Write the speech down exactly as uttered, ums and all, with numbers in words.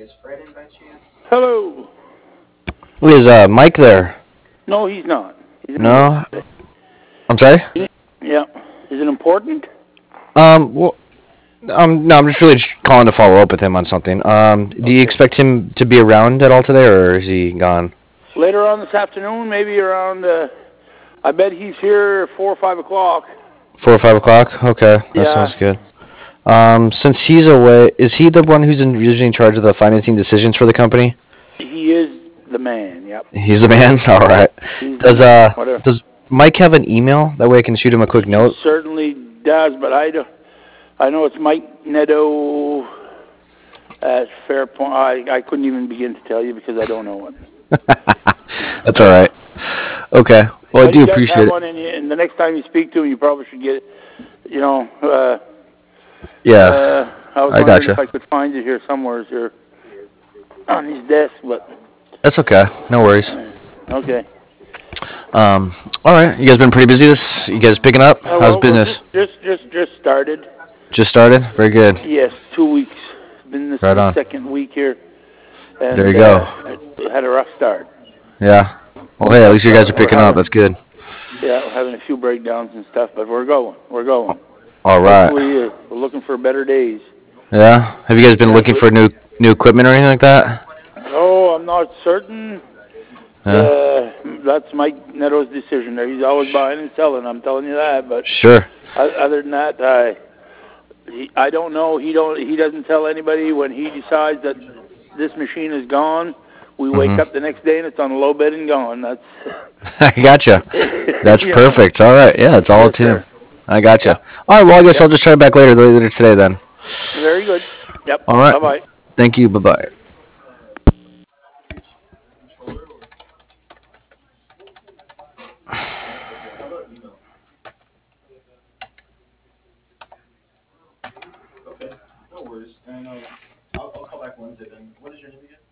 Hello. Who is uh Mike there? No, he's not. He's in a meeting No, today. I'm sorry. Yeah. Is it important? Um, well, um, no, I'm just really just calling to follow up with him on something. Um, do you Okay. expect him to be around at all today, or is he gone? Later on this afternoon, maybe around, uh, I bet he's here four or five o'clock. Four or five o'clock? Okay, that Yeah. sounds good. Um, since he's away, is he the one who's in, usually in charge of the financing decisions for the company? He is the man. Yep. He's the man. All right. He's the Does man. uh Whatever. does Mike have an email? That way I can shoot him a quick He note. certainly does, but I don't. I know it's Mike Neto at Fairpoint. I I couldn't even begin to tell you because I don't know it. That's all right. Okay. Well, I But he do does have appreciate it. one, and, and the next time you speak to him, you probably should get, you know, uh, Yeah, uh, I was I wondering gotcha. if I could find it here somewhere here on his desk, but That's okay. No worries. uh, okay. Um, all right. You guys been pretty busy this? You guys picking up? Uh, How's well, we're business? just just just just started. Just started? Very good. Yes, two weeks. Been this is Right the on. second week here, There and you go. uh, had a rough start. Yeah. Well, hey, at Rough least you guys start. are We're picking up. having That's good. yeah, we're having a few breakdowns and stuff, but we're going. We're going. All right. Hopefully, uh, we're looking for better days. Yeah. Have you guys been Yeah. looking for new new equipment or anything like that? Oh, I'm not certain. Yeah. Uh, that's Mike Neto's decision. There, he's always buying and selling. I'm telling you that. But Sure. other than that, I he, I don't know. He don't. He doesn't tell anybody when he decides that this machine is gone. We wake Mhm. up the next day and it's on a low bed and gone. That's I gotcha. That's you know. perfect. All right. Yeah, it's all Yes, up to him. sir. I gotcha. Yep. All right. Well, I guess I'll Yep. just try back later later today then. Very good. Yep. All right. Bye bye. Thank you. Bye bye. Okay, no worries. And uh, I'll, I'll call back Wednesday then. What is your name again?